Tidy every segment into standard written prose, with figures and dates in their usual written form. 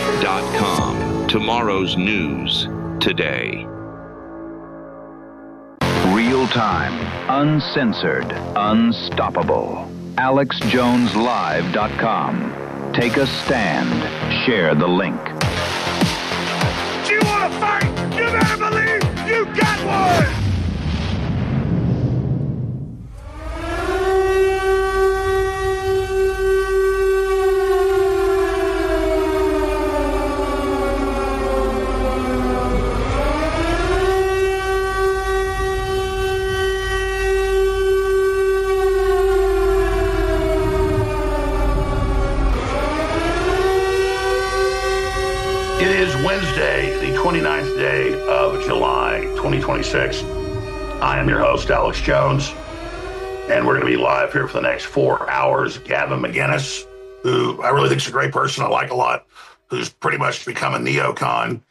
AlexJones.com. Tomorrow's news today. Real time, uncensored, unstoppable. AlexJonesLive.com. Take a stand. Share the link. Do you want to fight? You better believe you got one! It is Wednesday, the 29th day of July, 2026. I am your host, Alex Jones, and we're going to be live here for the next 4 hours. Gavin McInnes, who I really think is a great person I like a lot, who's pretty much become a neocon,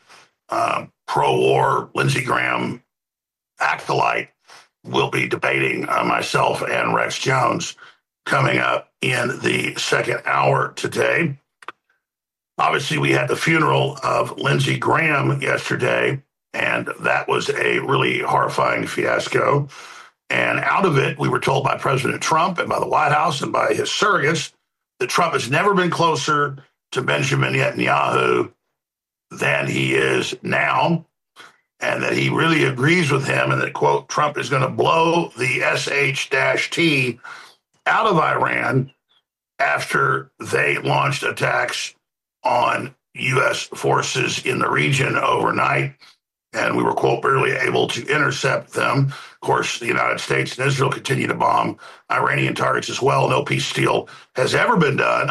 pro-war, Lindsey Graham acolyte, will be debating myself and Rex Jones coming up in the second hour today. Obviously, we had the funeral of Lindsey Graham yesterday, and that was a really horrifying fiasco. And out of it, we were told by President Trump and by the White House and by his surrogates that Trump has never been closer to Benjamin Netanyahu than he is now, and that he really agrees with him, and that, quote, Trump is going to blow the SH-T out of Iran after they launched attacks on U.S. forces in the region overnight, and we were, quote, barely able to intercept them. Of course, the United States and Israel continue to bomb Iranian targets as well. No peace deal has ever been done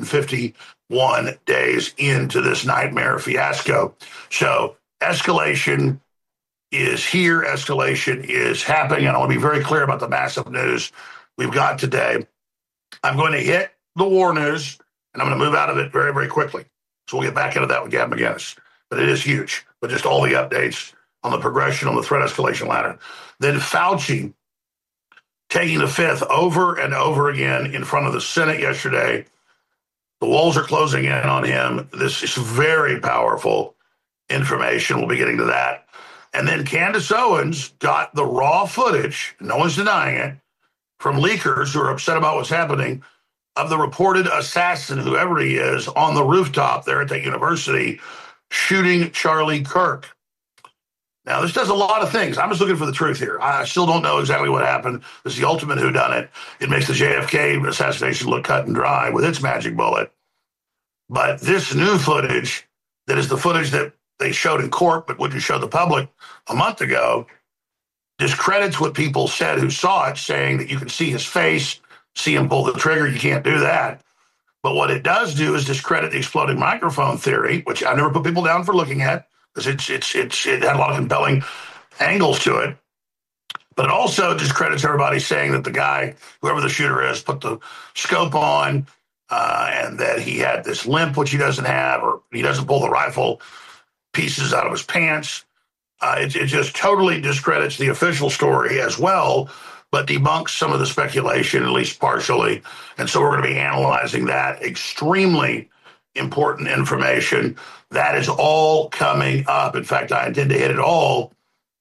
151 days into this nightmare fiasco. So escalation is here. Escalation is happening, and I want to be very clear about the massive news we've got today. I'm going to hit the war news, and I'm going to move out of it very, very quickly. So we'll get back into that with Gavin McInnes. But it is huge. But just all the updates on the progression on the threat escalation ladder. Then Fauci taking the fifth over and over again in front of the Senate yesterday. The walls are closing in on him. This is very powerful information. We'll be getting to that. And then Candace Owens got the raw footage, no one's denying it, from leakers who are upset about what's happening, of the reported assassin, whoever he is, on the rooftop there at that university, shooting Charlie Kirk. Now, this does a lot of things. I'm just looking for the truth here. I still don't know exactly what happened. This is the ultimate whodunit. It makes the JFK assassination look cut and dry with its magic bullet. But this new footage, that is the footage that they showed in court but wouldn't show the public a month ago, discredits what people said who saw it, saying that you can see his face, see him pull the trigger. You can't do that. But what it does do is discredit the exploding microphone theory, which I never put people down for looking at, because it had a lot of compelling angles to it. But it also discredits everybody saying that the guy, whoever the shooter is, put the scope on and that he had this limp, which he doesn't have, or he doesn't pull the rifle pieces out of his pants. It just totally discredits the official story as well, but debunks some of the speculation, at least partially. And so we're going to be analyzing that. Extremely important information. That is all coming up. In fact, I intend to hit it all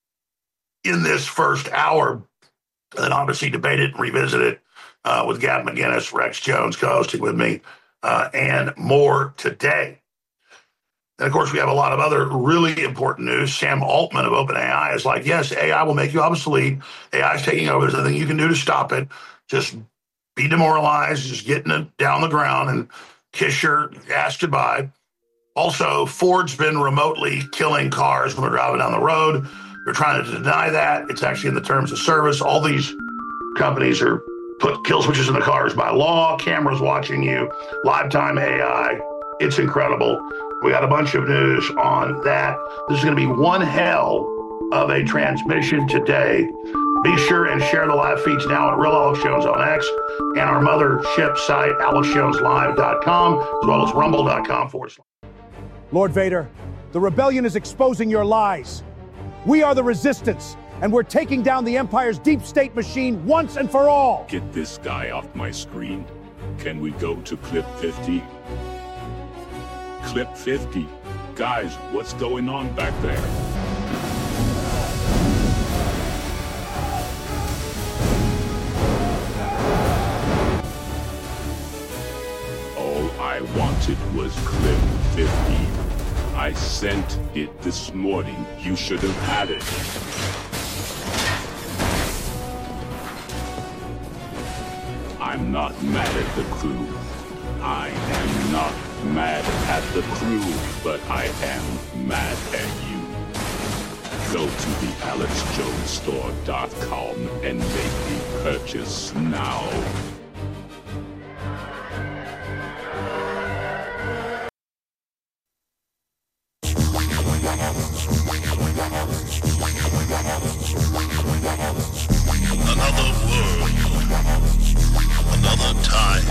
in this first hour, and then obviously debate it and revisit it with Gavin McInnes, Rex Jones co-hosting with me, and more today. And, of course, we have a lot of other really important news. Sam Altman of OpenAI is like, yes, AI will make you obsolete. AI is taking over. There's nothing you can do to stop it. Just be demoralized, just getting it down the ground and kiss your ass goodbye. Also, Ford's been remotely killing cars when they're driving down the road. They're trying to deny that. It's actually in the terms of service. All these companies are put kill switches in the cars by law, cameras watching you, live time AI. It's incredible. We got a bunch of news on that. This is going to be one hell of a transmission today. Be sure and share the live feeds now at Real Alex Jones on X and our mothership site, AlexJonesLive.com, as well as Rumble.com/. Lord Vader, the rebellion is exposing your lies. We are the resistance, and we're taking down the Empire's deep state machine once and for all. Get this guy off my screen. Can we go to clip 50? Clip 50. Guys, what's going on back there? All I wanted was Clip 50. I sent it this morning. You should have had it. I'm not mad at the crew. I am not mad at the crew, but I am mad at you. Go to the AlexJonesStore.com and make the purchase now. Another world, another time,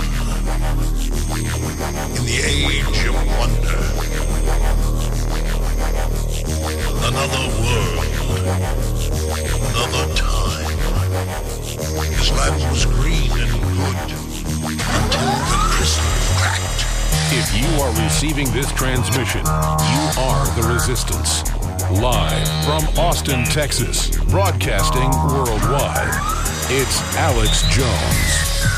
in the age of wonder. Another world, another time. This land was green and good until the crystal cracked. If you are receiving this transmission, you are the Resistance. Live from Austin, Texas, broadcasting worldwide, it's Alex Jones.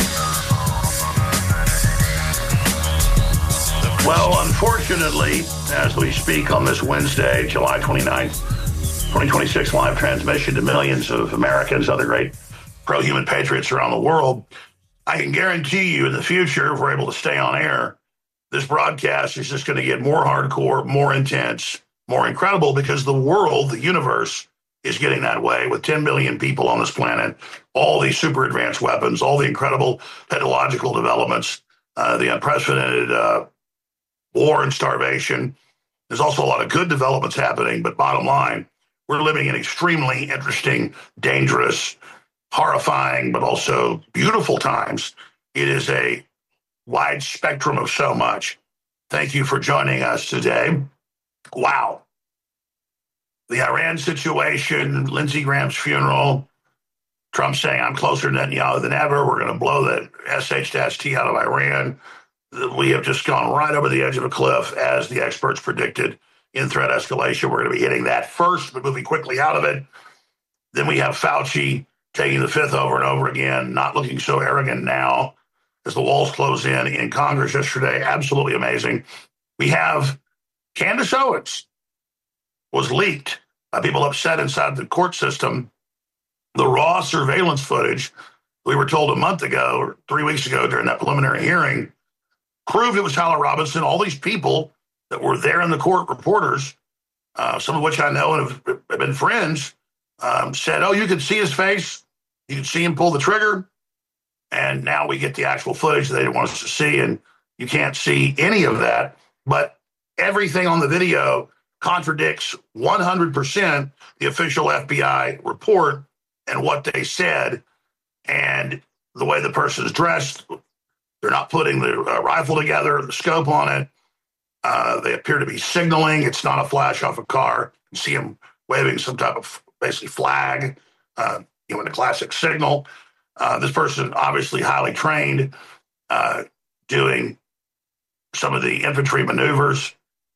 Well, unfortunately, as we speak on this Wednesday, July 29th, 2026, live transmission to millions of Americans, other great pro-human patriots around the world, I can guarantee you in the future, if we're able to stay on air, this broadcast is just going to get more hardcore, more intense, more incredible, because the world, the universe, is getting that way with 10 billion people on this planet, all these super advanced weapons, all the incredible technological developments, the unprecedented war and starvation. There's also a lot of good developments happening, but bottom line, we're living in extremely interesting, dangerous, horrifying, but also beautiful times. It is a wide spectrum of so much. Thank you for joining us today. Wow. The Iran situation, Lindsey Graham's funeral, Trump saying, I'm closer to Netanyahu than ever. We're going to blow the SH-T out of Iran. We have just gone right over the edge of a cliff, as the experts predicted in threat escalation. We're going to be hitting that first, but moving quickly out of it. Then we have Fauci taking the fifth over and over again, not looking so arrogant now as the walls close in Congress yesterday. Absolutely amazing. We have Candace Owens was leaked by people upset inside the court system. The raw surveillance footage, we were told a month ago or 3 weeks ago during that preliminary hearing, proved it was Tyler Robinson. All these people that were there in the court, reporters, some of which I know and have been friends, said, oh, you could see his face. You could see him pull the trigger. And now we get the actual footage they didn't want us to see, and you can't see any of that. But everything on the video contradicts 100% the official FBI report and what they said. And the way the person is dressed, they're not putting the rifle together, the scope on it. They appear to be signaling. It's not a flash off a car. You see him waving some type of basically flag, in a classic signal. This person obviously highly trained, doing some of the infantry maneuvers.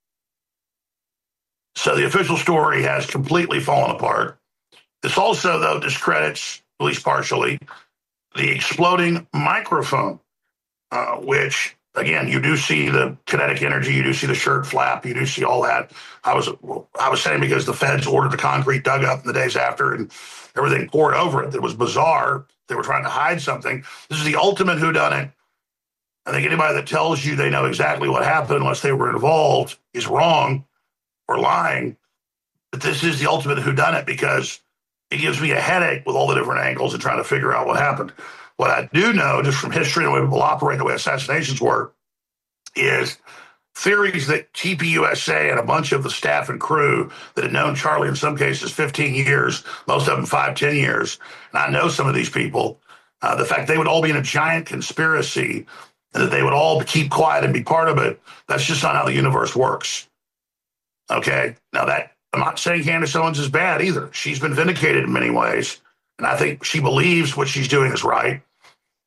So the official story has completely fallen apart. This also, though, discredits, at least partially, the exploding microphone, which, again, you do see the kinetic energy, you do see the shirt flap, you do see all that. I was saying because the feds ordered the concrete dug up in the days after and everything poured over it. It was bizarre. They were trying to hide something. This is the ultimate whodunit. I think anybody that tells you they know exactly what happened unless they were involved is wrong or lying. But this is the ultimate whodunit because it gives me a headache with all the different angles and trying to figure out what happened. What I do know, just from history and the way people operate, the way assassinations work, is theories that TPUSA and a bunch of the staff and crew that had known Charlie in some cases 15 years, most of them 5-10 years, and I know some of these people, the fact they would all be in a giant conspiracy and that they would all keep quiet and be part of it, that's just not how the universe works. Okay? Now that, I'm not saying Candace Owens is bad either. She's been vindicated in many ways, and I think she believes what she's doing is right.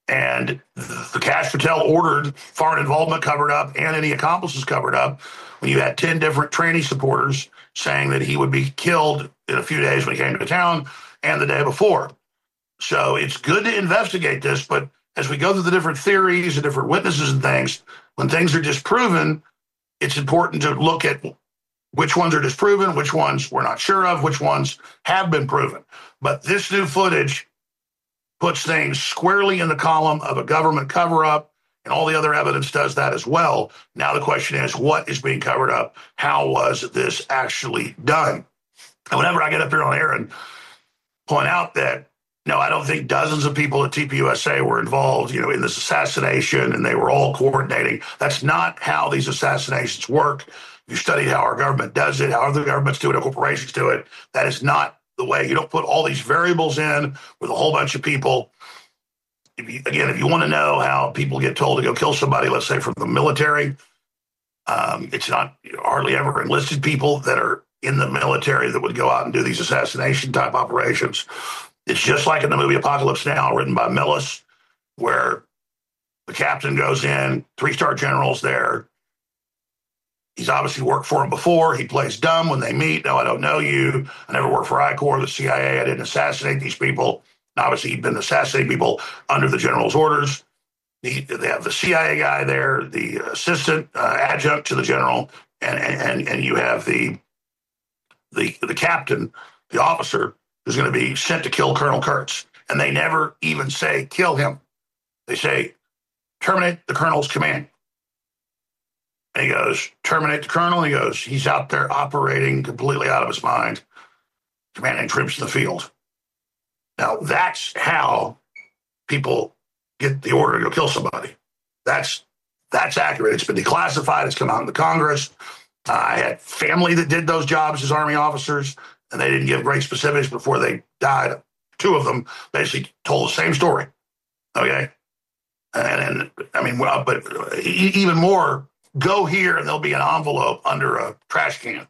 And the Kash Patel ordered foreign involvement covered up and any accomplices covered up when you had 10 different tranny supporters saying that he would be killed in a few days when he came to town and the day before. So it's good to investigate this, but as we go through the different theories and different witnesses and things, when things are disproven, it's important to look at which ones are disproven, which ones we're not sure of, which ones have been proven. But this new footage puts things squarely in the column of a government cover-up, and all the other evidence does that as well. Now the question is, what is being covered up? How was this actually done? And whenever I get up here on air and point out that, no, I don't think dozens of people at TPUSA were involved, in this assassination, and they were all coordinating. That's not how these assassinations work. You studied how our government does it, how other governments do it, how corporations do it. That is not the way. You don't put all these variables in with a whole bunch of people. If you want to know how people get told to go kill somebody, let's say from the military, it's not hardly ever enlisted people that are in the military that would go out and do these assassination type operations. It's just like in the movie Apocalypse Now, written by Millis, where the captain goes in, 3-star general's there. He's obviously worked for him before. He plays dumb when they meet. No, I don't know you. I never worked for I-Corps, the CIA. I didn't assassinate these people. And obviously, he'd been assassinating people under the general's orders. They have the CIA guy there, the assistant adjunct to the general, and you have the captain, the officer, who's going to be sent to kill Colonel Kurtz. And they never even say, kill him. They say, terminate the colonel's command. And he goes, terminate the colonel. He goes, he's out there operating completely out of his mind, commanding troops in the field. Now, that's how people get the order to go kill somebody. That's accurate. It's been declassified. It's come out in the Congress. I had family that did those jobs as Army officers, and they didn't give great specifics before they died. 2 of them basically told the same story. Okay? And I mean, well, but even more, go here and there'll be an envelope under a trash can.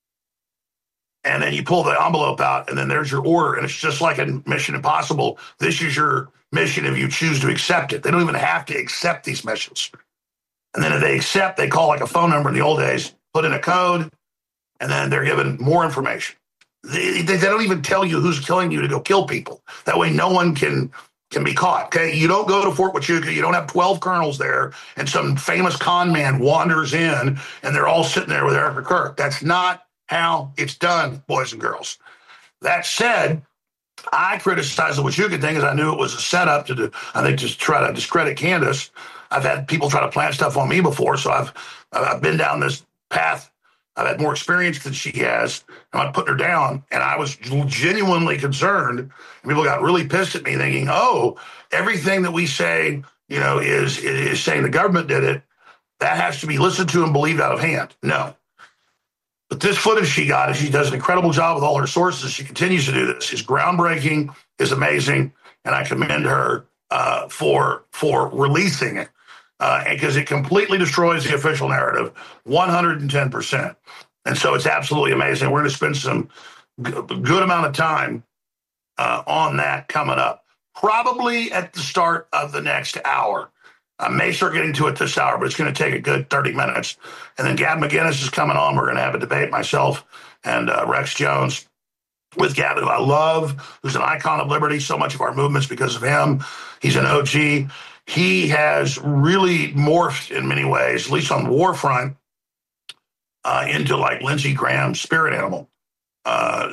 And then you pull the envelope out and then there's your order. And it's just like in Mission Impossible. This is your mission if you choose to accept it. They don't even have to accept these missions. And then if they accept, they call like a phone number in the old days, put in a code, and then they're given more information. They don't even tell you who's killing you to go kill people. That way no one can be caught, okay? You don't go to Fort Huachuca. You don't have 12 colonels there, and some famous con man wanders in, and they're all sitting there with Erica Kirk. That's not how it's done, boys and girls. That said, I criticized the Huachuca thing because I knew it was a setup to try to discredit Candace. I've had people try to plant stuff on me before, so I've been down this path. I've had more experience than she has. I'm not putting her down. And I was genuinely concerned. And people got really pissed at me thinking, oh, everything that we say, is saying the government did it. That has to be listened to and believed out of hand. No. But this footage she got, and she does an incredible job with all her sources. She continues to do this. Is groundbreaking, is amazing. And I commend her for releasing it. Because it completely destroys the official narrative, 110%. And so it's absolutely amazing. We're going to spend some good amount of time on that coming up, probably at the start of the next hour. I may start getting to it this hour, but it's going to take a good 30 minutes. And then Gavin McInnes is coming on. We're going to have a debate, myself and Rex Jones, with Gavin, who I love, who's an icon of liberty. So much of our movement's because of him. He's an OG. He has really morphed in many ways, at least on the war front, into like Lindsey Graham's spirit animal. And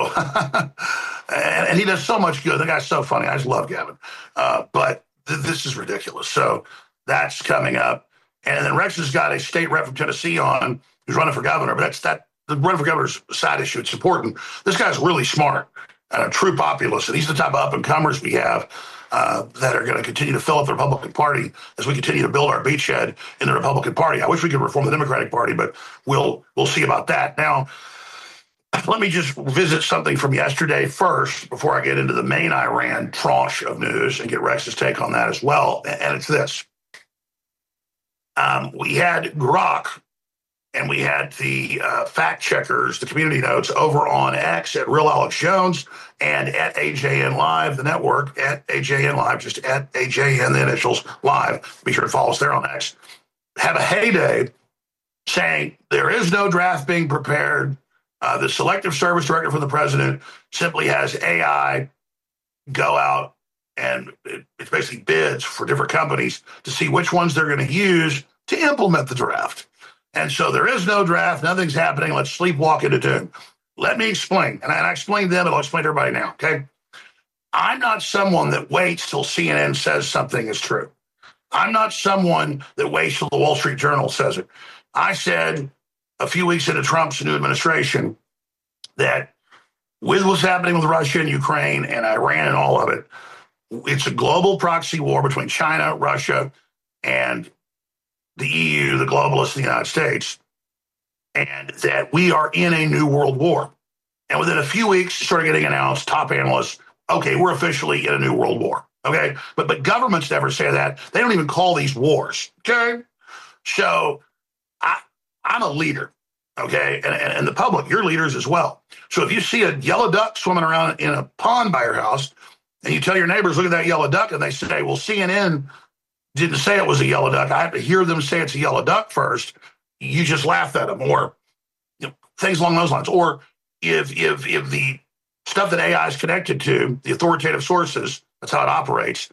he does so much good. The guy's so funny. I just love Gavin. But this is ridiculous. So that's coming up. And then Rex has got a state rep from Tennessee on who's running for governor. But the running for governor's a side issue. It's important. This guy's really smart and a true populist. And he's the type of up-and-comers we have that are going to continue to fill up the Republican Party as we continue to build our beachhead in the Republican Party. I wish we could reform the Democratic Party, but we'll see about that. Now, let me just visit something from yesterday first before I get into the main Iran tranche of news and get Rex's take on that as well. And it's this. We had Grok and we had the fact checkers, the community notes over on X at Real Alex Jones and at AJN Live, the network, at AJN Live, just at AJN, the initials, Live. Be sure to follow us there on X. Have a heyday saying there is no draft being prepared. The Selective Service Director for the president simply has AI go out and it's basically bids for different companies to see which ones they're going to use to implement the draft. And so there is no draft. Nothing's happening. Let's sleepwalk into doom. Let me explain. And I explained then, but I'll explain to everybody now, okay? I'm not someone that waits till CNN says something is true. I'm not someone that waits till the Wall Street Journal says it. I said a few weeks into Trump's new administration that with what's happening with Russia and Ukraine and Iran and all of it, it's a global proxy war between China, Russia, and the EU, the globalists, the United States, and that we are in a new world war. And within a few weeks, it started getting announced, top analysts, okay, we're officially in a new world war, okay? But governments never say that. They don't even call these wars, okay? So I'm a leader, okay? And the public, you're leaders as well. So if you see a yellow duck swimming around in a pond by your house, and you tell your neighbors, look at that yellow duck, and they say, well, CNN didn't say it was a yellow duck. I have to hear them say it's a yellow duck first. You just laugh at them, or things along those lines. Or if the stuff that AI is connected to, the authoritative sources, that's how it operates,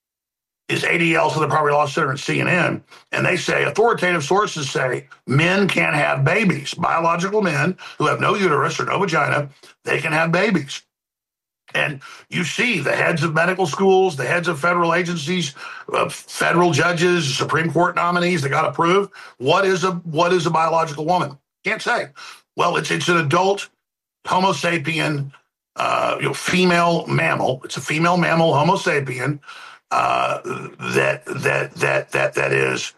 is ADL, so the Property Law Center and CNN, and they say, authoritative sources say men can't have babies. Biological men who have no uterus or no vagina, they can have babies. And you see the heads of medical schools, the heads of federal agencies, federal judges, Supreme Court nominees, they got approved. What is a biological woman? Can't say. Well, it's an adult Homo sapien, female mammal. It's a female mammal Homo sapien that is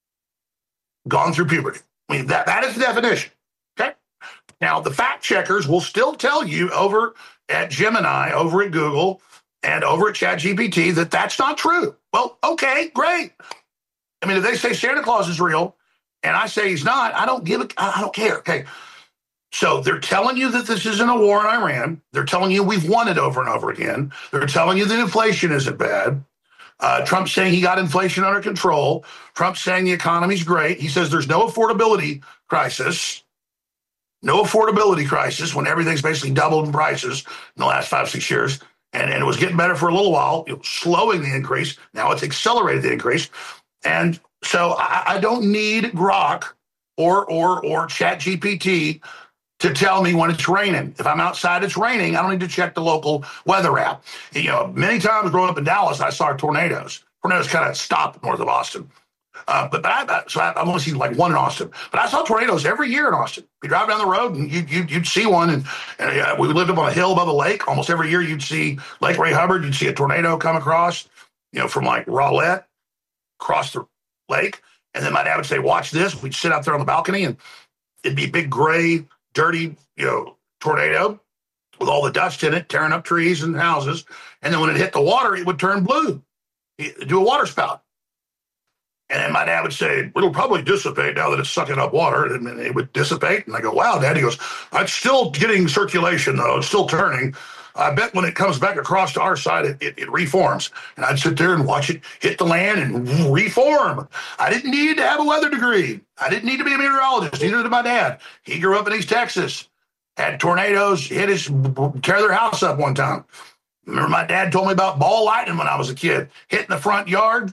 gone through puberty. I mean, that is the definition. Okay. Now the fact checkers will still tell you over at Gemini, over at Google, and over at ChatGPT that that's not true. Well, okay, great. I mean, if they say Santa Claus is real and I say he's not, I don't care. Okay. So they're telling you that this isn't a war in Iran. They're telling you we've won it over and over again. They're telling you that inflation isn't bad. Trump's saying he got inflation under control. Trump's saying the economy's great. He says there's no affordability crisis. No affordability crisis when everything's basically doubled in prices in the last 5-6 years. And it was getting better for a little while, slowing the increase. Now it's accelerated the increase. And so I don't need Grok or ChatGPT to tell me when it's raining. If I'm outside, it's raining. I don't need to check the local weather app. Many times growing up in Dallas, I saw tornadoes. Tornadoes kind of stopped north of Austin. But I've only seen like one in Austin. But I saw tornadoes every year in Austin. You drive down the road and you'd see one. And we lived up on a hill above a lake. Almost every year you'd see Lake Ray Hubbard. You'd see a tornado come across, from like Rowlett across the lake. And then my dad would say, watch this. We'd sit out there on the balcony and it'd be a big gray, dirty, tornado with all the dust in it, tearing up trees and houses. And then when it hit the water, it would turn blue, do a water spout. And then my dad would say, it'll probably dissipate now that it's sucking up water. And it would dissipate. And I go, wow, Dad. He goes, it's still getting circulation, though. It's still turning. I bet when it comes back across to our side, it reforms. And I'd sit there and watch it hit the land and reform. I didn't need to have a weather degree. I didn't need to be a meteorologist. Neither did my dad. He grew up in East Texas, had tornadoes tear their house up one time. Remember my dad told me about ball lightning when I was a kid, hitting the front yard,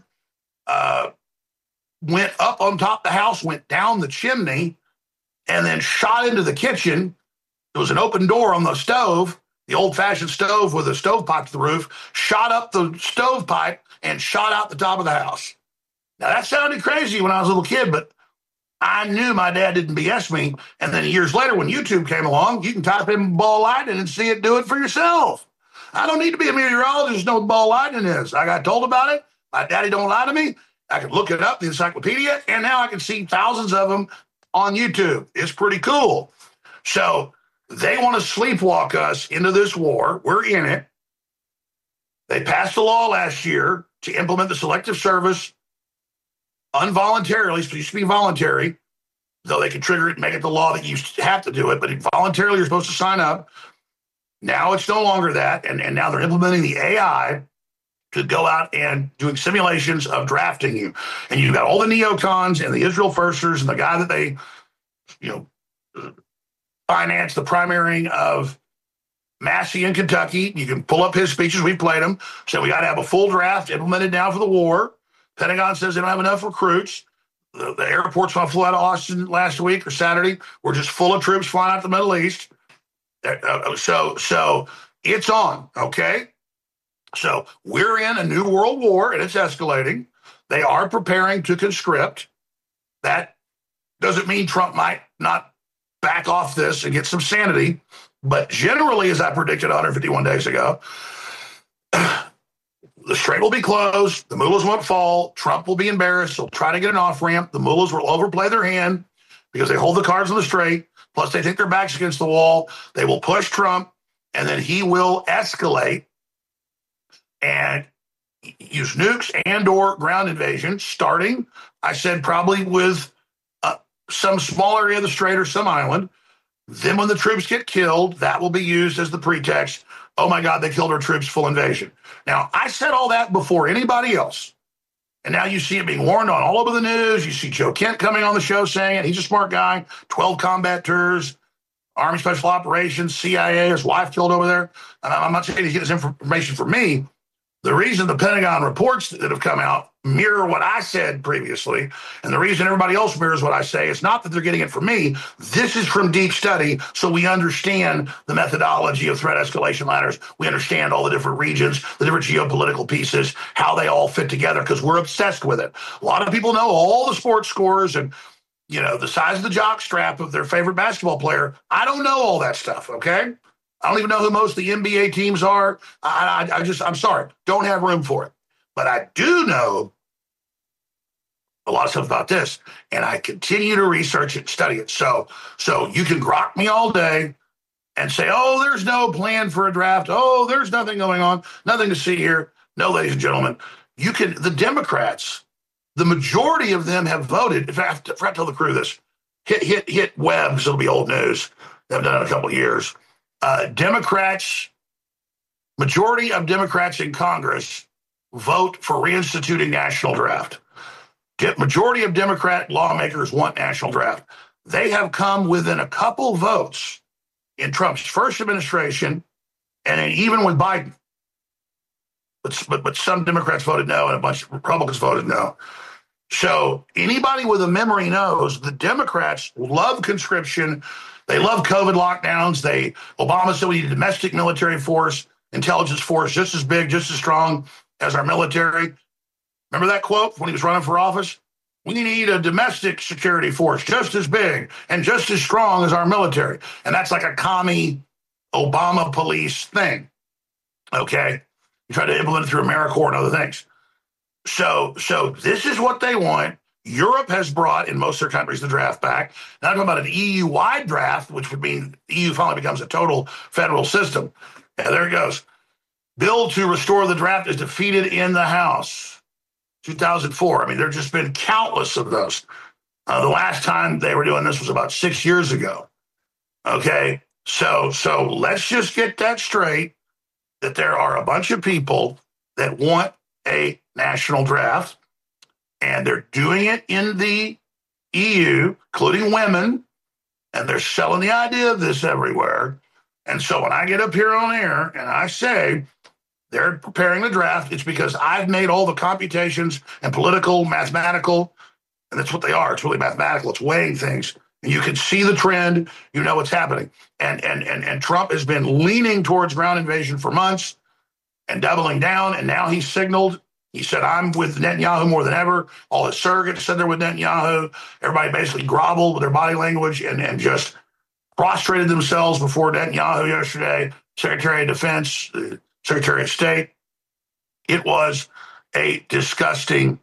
went up on top of the house, went down the chimney, and then shot into the kitchen. There was an open door on the stove, the old-fashioned stove with a stovepipe to the roof, shot up the stovepipe and shot out the top of the house. Now, that sounded crazy when I was a little kid, but I knew my dad didn't BS me. And then years later, when YouTube came along, you can type in ball lightning and see it do it for yourself. I don't need to be a meteorologist to know what ball lightning is. I got told about it. My daddy don't lie to me. I could look it up, the encyclopedia, and now I can see thousands of them on YouTube. It's pretty cool. So they want to sleepwalk us into this war. We're in it. They passed a law last year to implement the Selective Service involuntarily, so it used to be voluntary, though they can trigger it and make it the law that you have to do it, but voluntarily you're supposed to sign up. Now it's no longer that, and now they're implementing the AI to go out and doing simulations of drafting you. And you've got all the neocons and the Israel firsters and the guy that they, financed the primarying of Massey in Kentucky. You can pull up his speeches. We played them. So we got to have a full draft implemented now for the war. Pentagon says they don't have enough recruits. The airports when I flew out of Austin last week or Saturday were just full of troops flying out to the Middle East. So it's on, okay? So we're in a new world war, and it's escalating. They are preparing to conscript. That doesn't mean Trump might not back off this and get some sanity. But generally, as I predicted 151 days ago, the strait will be closed. The mullahs won't fall. Trump will be embarrassed. He'll try to get an off-ramp. The mullahs will overplay their hand because they hold the cards on the strait. Plus, they think their back's against the wall. They will push Trump, and then he will escalate and use nukes and or ground invasion, starting, I said, probably with some small area of the strait or some island. Then when the troops get killed, that will be used as the pretext. Oh, my God, they killed our troops, full invasion. Now, I said all that before anybody else. And now you see it being warned on all over the news. You see Joe Kent coming on the show saying it. He's a smart guy. 12 combat tours, Army Special Operations, CIA, his wife killed over there. And I'm not saying he's getting his information from me. The reason the Pentagon reports that have come out mirror what I said previously, and the reason everybody else mirrors what I say, is not that they're getting it from me. This is from deep study, so we understand the methodology of threat escalation ladders. We understand all the different regions, the different geopolitical pieces, how they all fit together, because we're obsessed with it. A lot of people know all the sports scores and, the size of the jock strap of their favorite basketball player. I don't know all that stuff, okay? I don't even know who most of the NBA teams are. I'm sorry, don't have room for it. But I do know a lot of stuff about this, and I continue to research it and study it. So you can grok me all day and say, oh, there's no plan for a draft. Oh, there's nothing going on, nothing to see here. No, ladies and gentlemen, the Democrats, the majority of them have voted. In fact, I forgot to tell the crew this. Hit web, because it'll be old news. They haven't done it in a couple of years. Majority of Democrats in Congress vote for reinstituting national draft. Majority of Democrat lawmakers want national draft. They have come within a couple votes in Trump's first administration, and then even with Biden. But some Democrats voted no, and a bunch of Republicans voted no. So anybody with a memory knows the Democrats love conscription. They love COVID lockdowns. Obama said we need a domestic military force, intelligence force, just as big, just as strong as our military. Remember that quote when he was running for office? We need a domestic security force just as big and just as strong as our military. And that's like a commie Obama police thing. Okay? You try to implement it through AmeriCorps and other things. So this is what they want. Europe has brought, in most of their countries, the draft back. Now I'm talking about an EU-wide draft, which would mean the EU finally becomes a total federal system. Yeah, there it goes. Bill to restore the draft is defeated in the House. 2004. I mean, there have just been countless of those. The last time they were doing this was about 6 years ago. Okay, so let's just get that straight, that there are a bunch of people that want a national draft, and they're doing it in the EU, including women, and they're selling the idea of this everywhere. And so when I get up here on air and I say they're preparing the draft, it's because I've made all the computations and political, mathematical, and that's what they are. It's really mathematical. It's weighing things. And you can see the trend. You know what's happening. And Trump has been leaning towards ground invasion for months and doubling down, and now he's signaled. He said, I'm with Netanyahu more than ever. All his surrogates said they're with Netanyahu. Everybody basically groveled with their body language and just prostrated themselves before Netanyahu yesterday, Secretary of Defense, Secretary of State. It was a disgusting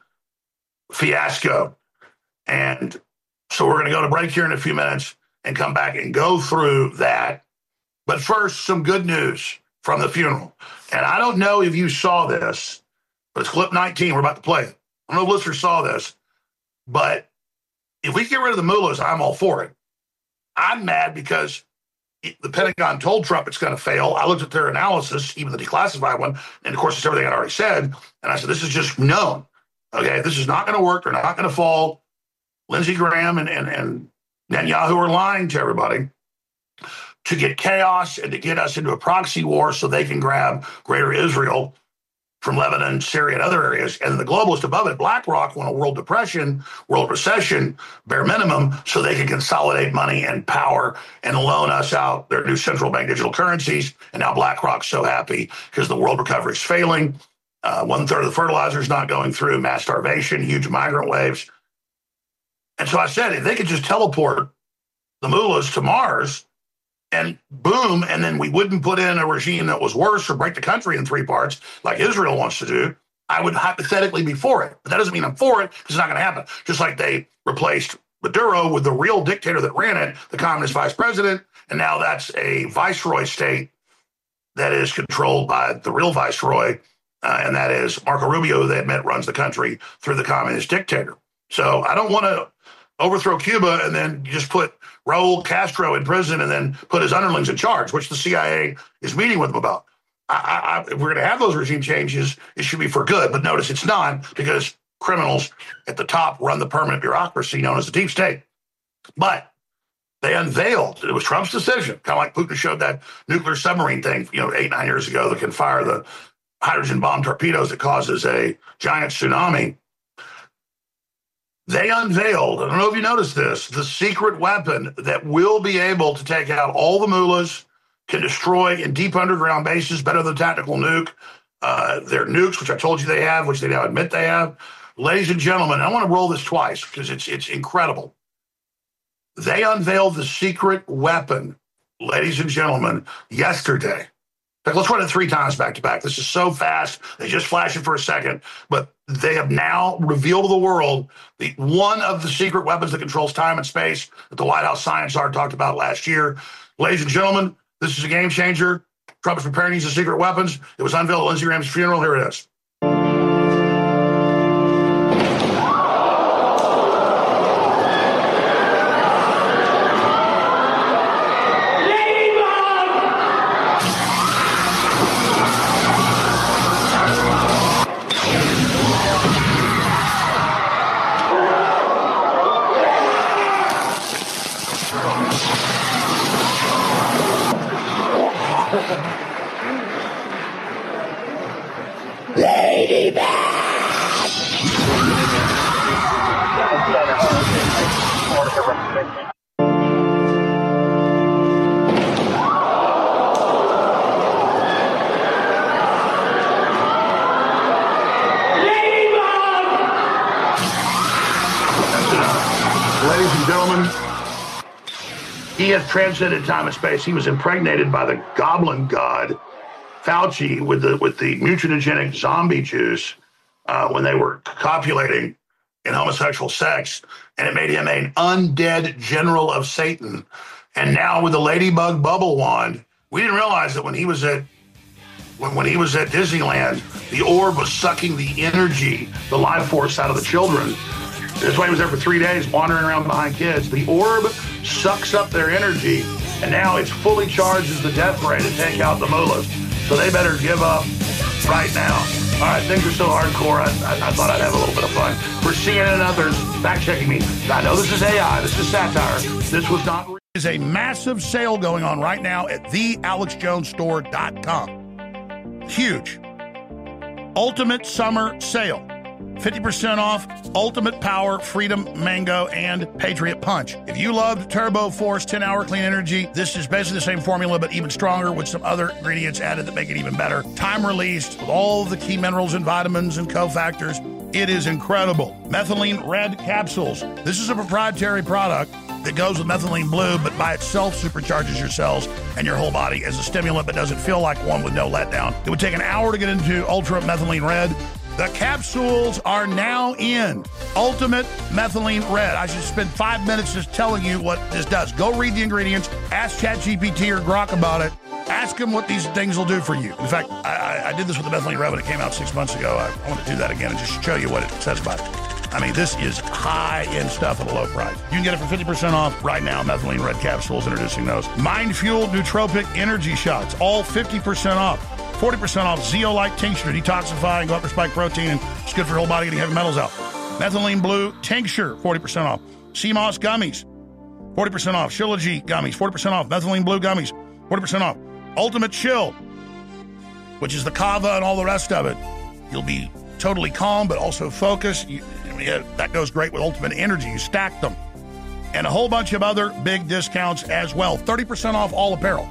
fiasco. And so we're going to go to break here in a few minutes and come back and go through that. But first, some good news from the funeral. And I don't know if you saw this, but it's clip 19. We're about to play it. I don't know if listeners saw this, but if we get rid of the mullahs, I'm all for it. I'm mad because the Pentagon told Trump it's going to fail. I looked at their analysis, even the declassified one, and of course it's everything I'd already said. And I said, this is just known. Okay, this is not going to work. They're not going to fall. Lindsey Graham and Netanyahu are lying to everybody to get chaos and to get us into a proxy war so they can grab greater Israel from Lebanon, Syria, and other areas. And the globalists above it, BlackRock, want a world depression, world recession, bare minimum, so they can consolidate money and power and loan us out their new central bank digital currencies. And now BlackRock's so happy because the world recovery is failing. 1/3 of the fertilizer is not going through, mass starvation, huge migrant waves. And so I said, if they could just teleport the mullahs to Mars and boom, and then we wouldn't put in a regime that was worse or break the country in 3 parts like Israel wants to do, I would hypothetically be for it. But that doesn't mean I'm for it because it's not going to happen. Just like they replaced Maduro with the real dictator that ran it, the communist vice president, and now that's a viceroy state that is controlled by the real viceroy, and that is Marco Rubio, who they admit runs the country through the communist dictator. So I don't want to overthrow Cuba and then just put Raul Castro in prison and then put his underlings in charge, which the CIA is meeting with him about. If we're going to have those regime changes, it should be for good. But notice it's not, because criminals at the top run the permanent bureaucracy known as the deep state. But they unveiled, it was Trump's decision, kind of like Putin showed that nuclear submarine thing, 8-9 years ago that can fire the hydrogen bomb torpedoes that causes a giant tsunami. They unveiled, I don't know if you noticed this, the secret weapon that will be able to take out all the mullahs, can destroy in deep underground bases better than tactical nuke. Their nukes, which I told you they have, which they now admit they have. Ladies and gentlemen, I want to roll this twice because it's incredible. They unveiled the secret weapon, ladies and gentlemen, yesterday. In fact, let's run it 3 times back to back. This is so fast. They just flash it for a second. But they have now revealed to the world one of the secret weapons that controls time and space that the White House Science Czar talked about last year. Ladies and gentlemen, this is a game changer. Trump is preparing to use the secret weapons. It was unveiled at Lindsey Graham's funeral. Here it is. Ladies and gentlemen, he has transcended time and space. He was impregnated by the goblin god Fauci with the mutagenic zombie juice when they were copulating in homosexual sex, and it made him an undead general of Satan. And now with the ladybug bubble wand, we didn't realize that when he was at Disneyland, the orb was sucking the energy, the life force out of the children. That's why he was there for 3 days, wandering around behind kids. The orb sucks up their energy, and now it's fully charged as the death ray to take out the mullahs. So they better give up right now. All right, things are so hardcore, I thought I'd have a little bit of fun. For CNN and others fact-checking me, I know this is AI, this is satire, this was not real. There's a massive sale going on right now at thealexjonesstore.com. Huge. Ultimate summer sale. 50% off Ultimate Power, Freedom, Mango, and Patriot Punch. If you loved Turbo Force 10-hour clean energy, this is basically the same formula, but even stronger with some other ingredients added that make it even better. Time released with all of the key minerals and vitamins and cofactors. It is incredible. Methylene Red capsules. This is a proprietary product that goes with methylene blue, but by itself supercharges your cells and your whole body as a stimulant, but doesn't feel like one with no letdown. It would take an hour to get into Ultra Methylene Red. The capsules are now in. Ultimate Methylene Red. I should spend 5 minutes just telling you what this does. Go read the ingredients. Ask ChatGPT or Grok about it. Ask them what these things will do for you. In fact, I did this with the Methylene Red when it came out 6 months ago. I want to do that again and just show you what it says about it. I mean, this is high-end stuff at a low price. You can get it for 50% off right now. Methylene Red Capsules, introducing those. Mind Fueled Nootropic Energy Shots, all 50% off. 40% off Zeolite Tincture, detoxifying, go up for spike protein, and it's good for your whole body, getting heavy metals out. Methylene Blue Tincture, 40% off. CMOS Gummies, 40% off. Shilajit Gummies, 40% off. Methylene Blue Gummies, 40% off. Ultimate Chill, which is the kava and all the rest of it. You'll be totally calm, but also focused. That goes great with Ultimate Energy. You stack them. And a whole bunch of other big discounts as well. 30% off all apparel.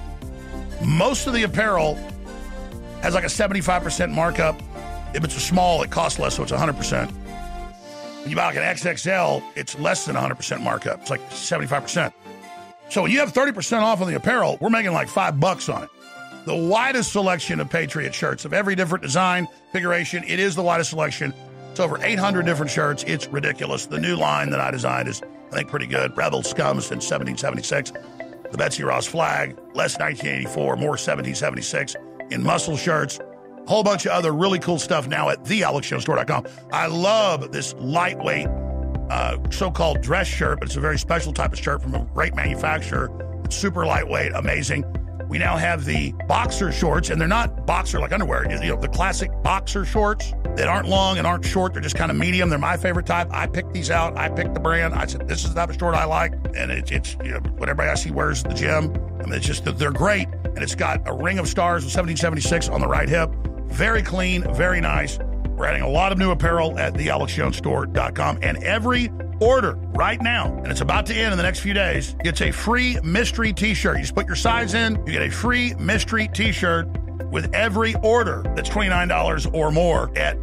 Most of the apparel has like a 75% markup. If it's a small, it costs less, so it's 100%. When you buy like an XXL, it's less than 100% markup. It's like 75%. So when you have 30% off on the apparel, we're making like $5 on it. The widest selection of Patriot shirts of every different design, configuration. It is the widest selection. It's over 800 different shirts. It's ridiculous. The new line that I designed is, I think, pretty good. Rebel Scum since 1776. The Betsy Ross flag, less 1984, more 1776 in muscle shirts. A whole bunch of other really cool stuff now at thealexjonesstore.com. I love this lightweight so-called dress shirt, but it's a very special type of shirt from a great manufacturer. It's super lightweight, amazing. We now have the boxer shorts, and they're not boxer like underwear. You know, the classic boxer shorts that aren't long and aren't short. They're just kind of medium. They're my favorite type. I picked these out. I picked the brand. I said, this is the type of short I like. And it's you know, what everybody I see wears at the gym. I mean, it's just, they're great. And it's got a ring of stars with 1776 on the right hip. Very clean, very nice. We're adding a lot of new apparel at thealexjonesstore.com. And every order right now, and it's about to end in the next few days, gets a free mystery t-shirt. You just put your size in, you get a free mystery t-shirt with every order that's $29 or more at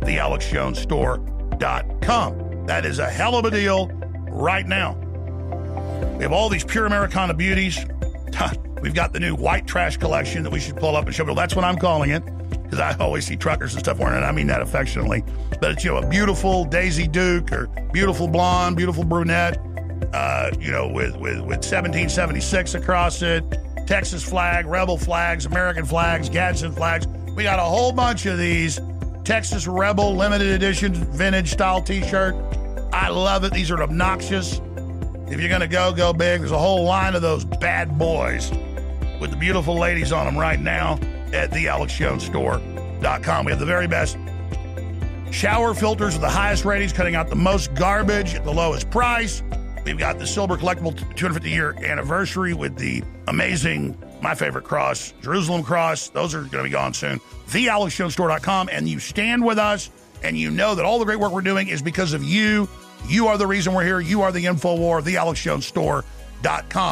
thealexjonesstore.com. That is a hell of a deal right now. We have all these pure Americana beauties. We've got the new white trash collection that we should pull up and show people. That's what I'm calling it, because I always see truckers and stuff wearing it. I mean that affectionately. But it's, you know, a beautiful Daisy Duke or beautiful blonde, beautiful brunette, you know, with 1776 across it, Texas flag, Rebel flags, American flags, Gadsden flags. We got a whole bunch of these Texas Rebel limited edition vintage style t-shirt. I love it. These are obnoxious. If you're going to go big. There's a whole line of those bad boys with the beautiful ladies on them right now at thealexjonesstore.com. We have the very best shower filters with the highest ratings, cutting out the most garbage at the lowest price. We've got the silver collectible 250-year anniversary with the amazing, my favorite cross, Jerusalem cross. Those are going to be gone soon. thealexjonesstore.com. And you stand with us, and you know that all the great work we're doing is because of you. You are the reason we're here. You are the InfoWar. thealexjonesstore.com.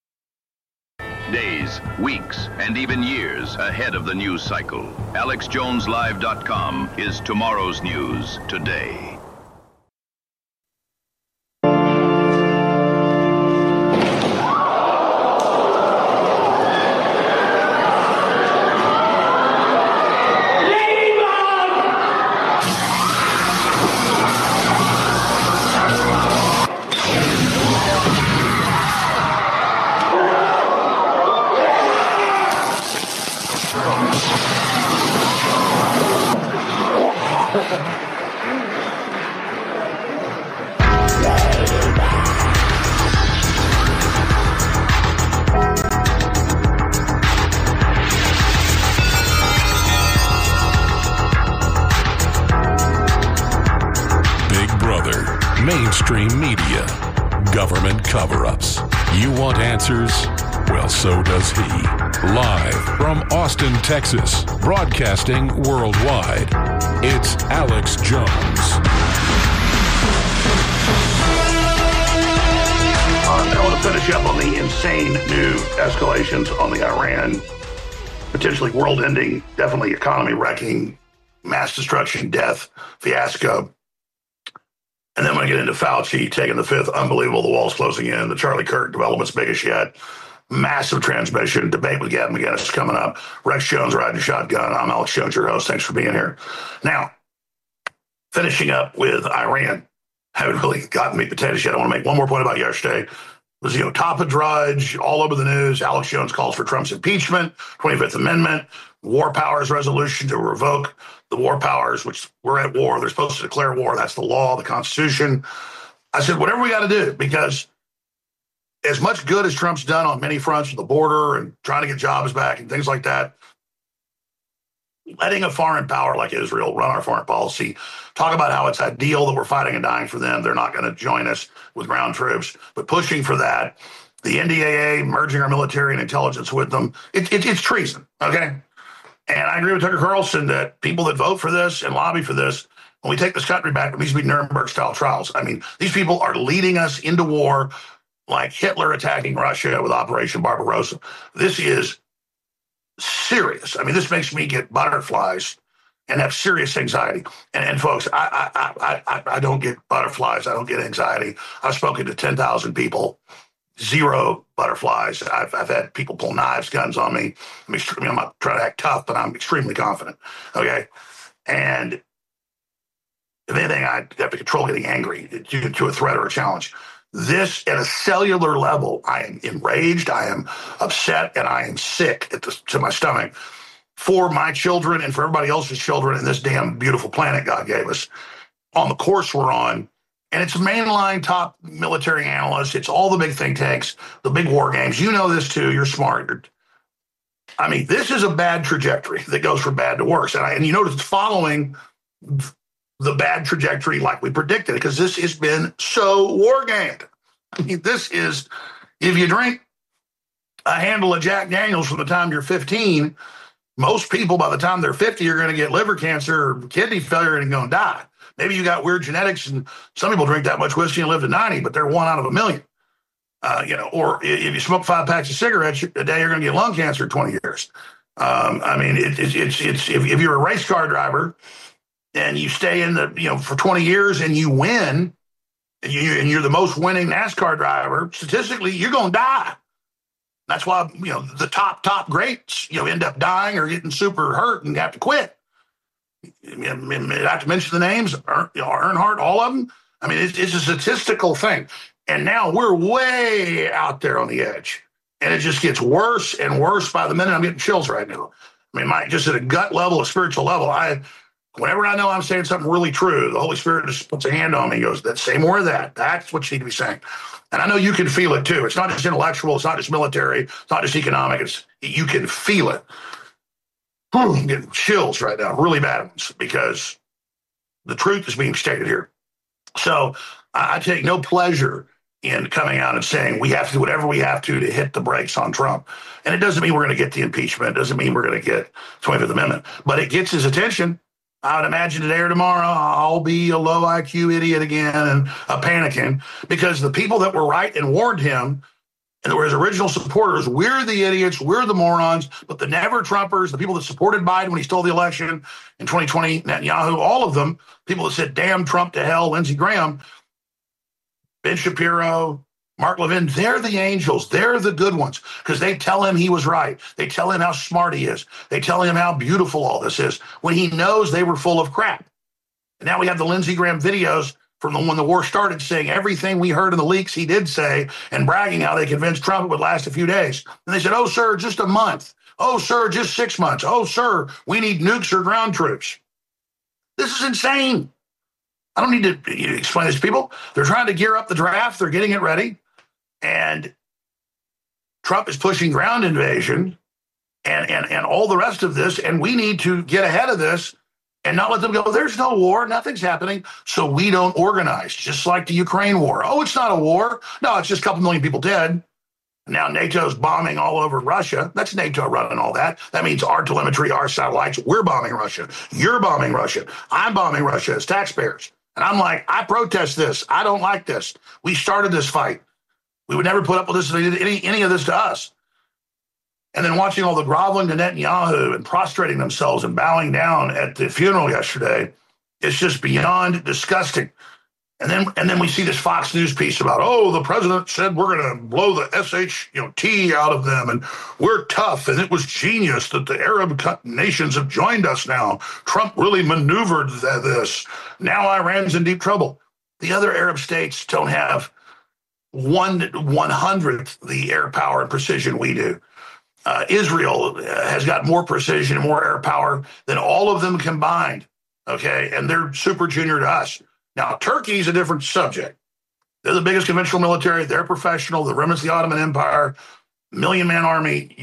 Days, weeks, and even years ahead of the news cycle. AlexJonesLive.com is tomorrow's news today. Mainstream media, government cover-ups. You want answers? Well, so does he. Live from Austin, Texas, broadcasting worldwide, it's Alex Jones. I want to finish up on the insane new escalations on the Iran, potentially world-ending, definitely economy-wrecking, mass destruction, death, fiasco. And then when I get into Fauci taking the fifth, unbelievable, the wall's closing in, the Charlie Kirk development's biggest yet, massive transmission, debate with Gavin McInnes coming up, Rex Jones riding shotgun. I'm Alex Jones, your host. Thanks for being here. Now, finishing up with Iran. Haven't really gotten meat potatoes yet. I want to make one more point about yesterday. It was, you know, top of Drudge, all over the news. Alex Jones calls for Trump's impeachment, 25th Amendment, war powers resolution to revoke the war powers, which we're at war. They're supposed to declare war. That's the law, the Constitution. I said, whatever we got to do, because as much good as Trump's done on many fronts with the border and trying to get jobs back and things like that, letting a foreign power like Israel run our foreign policy, talk about how it's ideal that we're fighting and dying for them. They're not going to join us with ground troops, but pushing for that. The NDAA, merging our military and intelligence with them, it's treason, okay? And I agree with Tucker Carlson that people that vote for this and lobby for this, when we take this country back, it needs to be Nuremberg-style trials. I mean, these people are leading us into war like Hitler attacking Russia with Operation Barbarossa. This is serious. I mean, this makes me get butterflies and have serious anxiety. And folks, I don't get butterflies. I don't get anxiety. I've spoken to 10,000 people. Zero butterflies. I've had people pull knives, guns on me. I'm not trying to act tough, but I'm extremely confident. Okay. And if anything, I have to control getting angry to a threat or a challenge. This, at a cellular level, I am enraged, I am upset, and I am sick to my stomach for my children and for everybody else's children in this damn beautiful planet God gave us on the course we're on. And it's mainline top military analysts. It's all the big think tanks, the big war games. You know this too. You're smart. I mean, this is a bad trajectory that goes from bad to worse. And you notice it's following the bad trajectory like we predicted, because this has been so war gamed. I mean, this is, if you drink a handle of Jack Daniels from the time you're 15, most people by the time they're 50 are going to get liver cancer or kidney failure and going to die. Maybe you got weird genetics, and some people drink that much whiskey and live to 90, but they're 1 out of a million. Or if you smoke 5 packs of cigarettes a day, you're going to get lung cancer in 20 years. I mean, if you're a race car driver and you stay in for 20 years and you win, and you're the most winning NASCAR driver, statistically, you're going to die. That's why, the top greats, end up dying or getting super hurt and have to quit. I have to mention the names, Earnhardt, all of them. I mean, it's a statistical thing. And now we're way out there on the edge. And it just gets worse and worse by the minute. I'm getting chills right now. I mean, just at a gut level, a spiritual level, whenever I know I'm saying something really true, the Holy Spirit just puts a hand on me and goes, say more of that. That's what you need to be saying. And I know you can feel it too. It's not just intellectual. It's not just military. It's not just economic. You can feel it. I'm getting chills right now, really bad ones, because the truth is being stated here. So I take no pleasure in coming out and saying we have to do whatever we have to hit the brakes on Trump. And it doesn't mean we're going to get the impeachment. It doesn't mean we're going to get 25th Amendment. But it gets his attention. I would imagine today or tomorrow I'll be a low IQ idiot again and panicking, because the people that were right and warned him and that were his original supporters, we're the idiots, we're the morons, but the never-Trumpers, the people that supported Biden when he stole the election in 2020, Netanyahu, all of them, people that said, damn Trump to hell, Lindsey Graham, Ben Shapiro, Mark Levin, they're the angels. They're the good ones, because they tell him he was right. They tell him how smart he is. They tell him how beautiful all this is, when he knows they were full of crap. And now we have the Lindsey Graham videos from when the war started, saying everything we heard in the leaks he did say, and bragging how they convinced Trump it would last a few days. And they said, oh, sir, just a month. Oh, sir, just 6 months. Oh, sir, we need nukes or ground troops. This is insane. I don't need to explain this to people. They're trying to gear up the draft. They're getting it ready. And Trump is pushing ground invasion and all the rest of this. And we need to get ahead of this and not let them go, there's no war, nothing's happening, so we don't organize, just like the Ukraine war. Oh, it's not a war. No, it's just a couple million people dead. Now NATO's bombing all over Russia. That's NATO running all that. That means our telemetry, our satellites, we're bombing Russia. You're bombing Russia. I'm bombing Russia as taxpayers. And I'm like, I protest this. I don't like this. We started this fight. We would never put up with this, any of this to us. And then watching all the groveling to Netanyahu and prostrating themselves and bowing down at the funeral yesterday, it's just beyond disgusting. And then we see this Fox News piece about, oh, the president said we're going to blow the SHT out of them, and we're tough, and it was genius that the Arab nations have joined us now. Trump really maneuvered this. Now Iran's in deep trouble. The other Arab states don't have 1/100th the air power and precision we do. Israel has got more precision and more air power than all of them combined. Okay, and they're super junior to us. Now, Turkey's a different subject. They're the biggest conventional military. They're professional. The remnants of the Ottoman Empire, million-man army.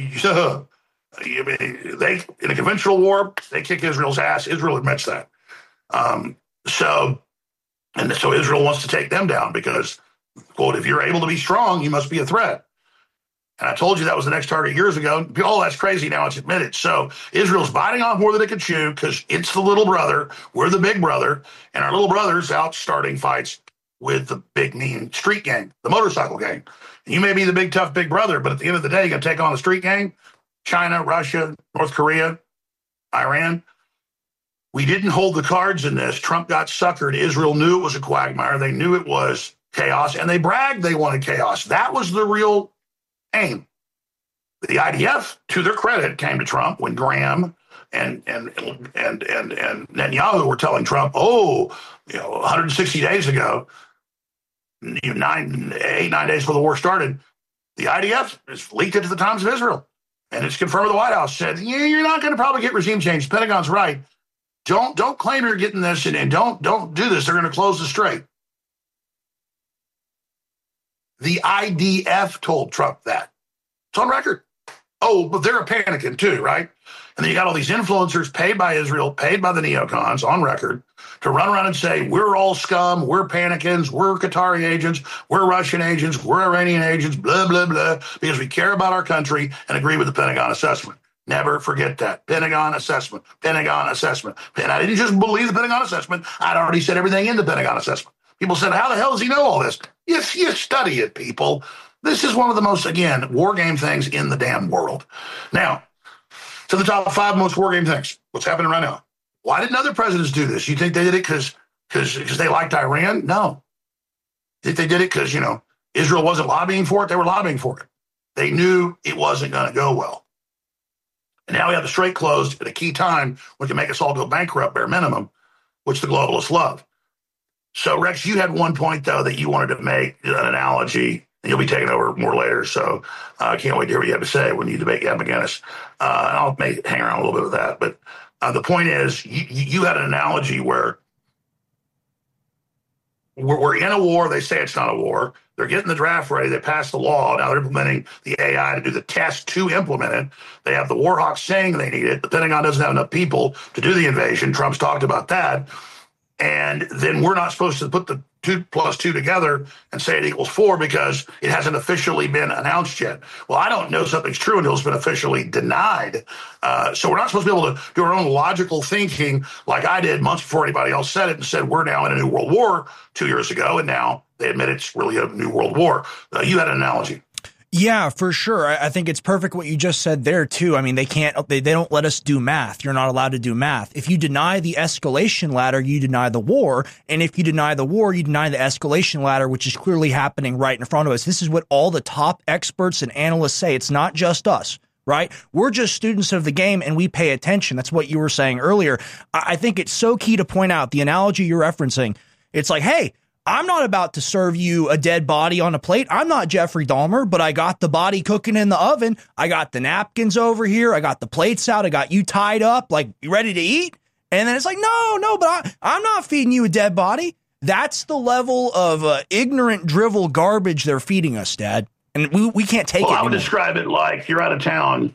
They in a conventional war, they kick Israel's ass. Israel admits that. So Israel wants to take them down because, quote, if you're able to be strong, you must be a threat. And I told you that was the next target years ago. Oh, that's crazy. Now it's admitted. So Israel's biting off more than it can chew because it's the little brother. We're the big brother. And our little brother's out starting fights with the big, mean street gang, the motorcycle gang. And you may be the big, tough big brother, but at the end of the day, you're going to take on the street gang, China, Russia, North Korea, Iran. We didn't hold the cards in this. Trump got suckered. Israel knew it was a quagmire. They knew it was chaos, and they bragged they wanted chaos. That was the real aim. The IDF, to their credit, came to Trump when Graham and Netanyahu were telling Trump, 160 days ago, 9 days before the war started, the IDF has leaked it to the Times of Israel. And it's confirmed with the White House said, you're not going to probably get regime change. The Pentagon's right. Don't claim you're getting this and don't do this. They're going to close the strait. The IDF told Trump that. It's on record. Oh, but they're panicking too, right? And then you got all these influencers paid by Israel, paid by the neocons on record to run around and say, we're all scum, we're panicans, we're Qatari agents, we're Russian agents, we're Iranian agents, blah, blah, blah, because we care about our country and agree with the Pentagon assessment. Never forget that. Pentagon assessment, Pentagon assessment. And I didn't just believe the Pentagon assessment. I'd already said everything in the Pentagon assessment. People said, how the hell does he know all this? You study it, people. This is one of the most, again, war game things in the damn world. Now, to the top 5 most war game things. What's happening right now? Why didn't other presidents do this? You think they did it because they liked Iran? No. You think they did it because, Israel wasn't lobbying for it? They were lobbying for it. They knew it wasn't going to go well. And now we have the strait closed at a key time when it can make us all go bankrupt, bare minimum, which the globalists love. So, Rex, you had one point, though, that you wanted to make, an analogy, and you'll be taking over more later. So I can't wait to hear what you have to say when you debate Gavin McInnes. And I'll hang around a little bit with that. But the point is, you had an analogy where we're in a war. They say it's not a war. They're getting the draft ready. They passed the law. Now they're implementing the AI to do the test to implement it. They have the war hawks saying they need it. The Pentagon doesn't have enough people to do the invasion. Trump's talked about that. And then we're not supposed to put the 2 + 2 together and say it equals 4 because it hasn't officially been announced yet. Well, I don't know something's true until it's been officially denied. So we're not supposed to be able to do our own logical thinking like I did months before anybody else said it and said we're now in a new world war 2 years ago, and now they admit it's really a new world war. You had an analogy. Yeah, for sure. I think it's perfect what you just said there, too. I mean, they don't let us do math. You're not allowed to do math. If you deny the escalation ladder, you deny the war. And if you deny the war, you deny the escalation ladder, which is clearly happening right in front of us. This is what all the top experts and analysts say. It's not just us, right? We're just students of the game and we pay attention. That's what you were saying earlier. I think it's so key to point out the analogy you're referencing. It's like, hey, I'm not about to serve you a dead body on a plate. I'm not Jeffrey Dahmer, but I got the body cooking in the oven. I got the napkins over here. I got the plates out. I got you tied up, like, you ready to eat? And then it's like, no, but I'm not feeding you a dead body. That's the level of ignorant drivel garbage they're feeding us, Dad. And we can't take it anymore. I would describe it like you're out of town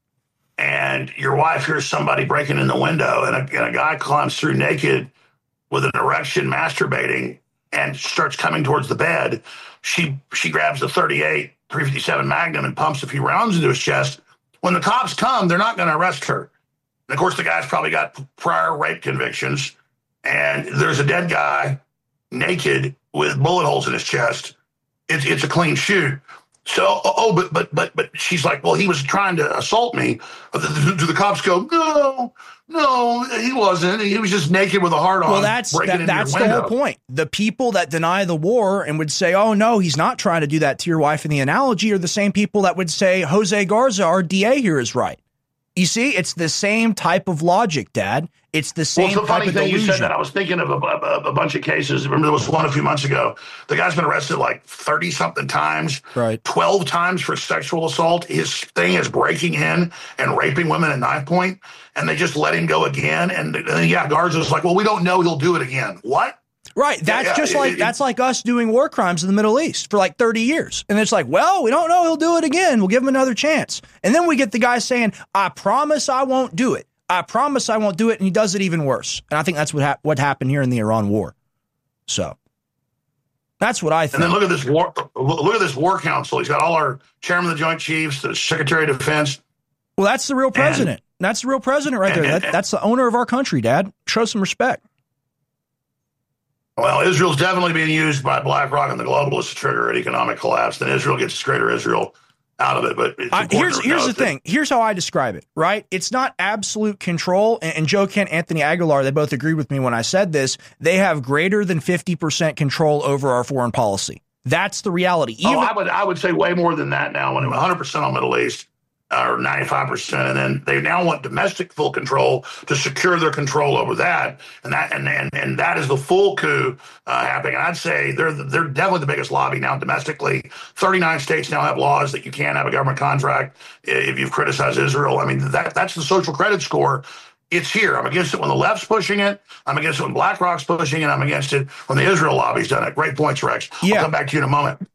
and your wife hears somebody breaking in the window and a guy climbs through naked with an erection masturbating and starts coming towards the bed. She grabs the 38 .357 Magnum and pumps a few rounds into his chest. When the cops come, they're not going to arrest her. And of course, the guy's probably got prior rape convictions, and there's a dead guy naked with bullet holes in his chest. It's a clean shoot. So, but she's like, well, he was trying to assault me. Do the cops go, no, he wasn't. He was just naked with a heart on. Well, that's the whole point. The people that deny the war and would say, oh, no, he's not trying to do that to your wife in the analogy are the same people that would say Jose Garza, our DA here, is right. You see, it's the same type of logic, Dad. It's the same type of delusion. Well, it's the funny thing you said that. I was thinking of a bunch of cases. Remember, there was one a few months ago. The guy's been arrested like 30-something times, right? 12 times for sexual assault. His thing is breaking in and raping women at knife point, and they just let him go again. And guards was like, well, we don't know he'll do it again. What? Right. That's that's like us doing war crimes in the Middle East for like 30 years. And it's like, well, we don't know he'll do it again. We'll give him another chance. And then we get the guy saying, I promise I won't do it. I promise I won't do it. And he does it even worse. And I think that's what happened here in the Iran war. So that's what I think. And then look at this war council. He's got all our chairman of the Joint Chiefs, the Secretary of Defense. Well, that's the real president. That's the real president right there. That's the owner of our country, Dad. Show some respect. Well, Israel's definitely being used by BlackRock and the globalists to trigger an economic collapse. Then Israel gets its greater Israel out of it. But here's the thing. Here's how I describe it, right? It's not absolute control. And Joe Kent, Anthony Aguilar, they both agreed with me when I said this. They have greater than 50% control over our foreign policy. That's the reality. I would say way more than that now. When 100% on Middle East, or 95%, and then they now want domestic full control to secure their control over that, and that is the full coup happening. And I'd say they're definitely the biggest lobby now domestically. 39 states now have laws that you can't have a government contract if you've criticized Israel. I mean, that's the social credit score. It's here. I'm against it when the left's pushing it. I'm against it when BlackRock's pushing it. I'm against it when the Israel lobby's done it. Great points, Rex. Yeah. I'll come back to you in a moment.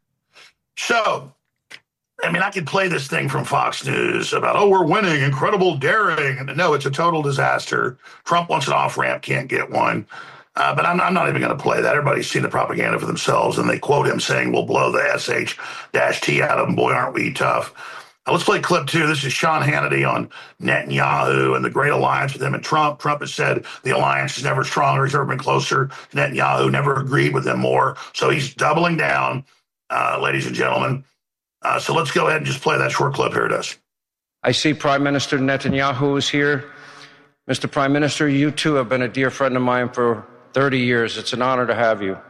So, I mean, I could play this thing from Fox News about, we're winning, incredible daring. And no, it's a total disaster. Trump wants an off-ramp, can't get one. But I'm not even going to play that. Everybody's seen the propaganda for themselves, and they quote him saying, we'll blow the SH-T out of them. Boy, aren't we tough. Now, let's play clip 2. This is Sean Hannity on Netanyahu and the great alliance with him and Trump. Trump has said the alliance is never stronger. He's never been closer. Netanyahu never agreed with him more. So he's doubling down, ladies and gentlemen. So let's go ahead and just play that short clip. Here it is. I see Prime Minister Netanyahu is here. Mr. Prime Minister, you too have been a dear friend of mine for 30 years. It's an honor to have you.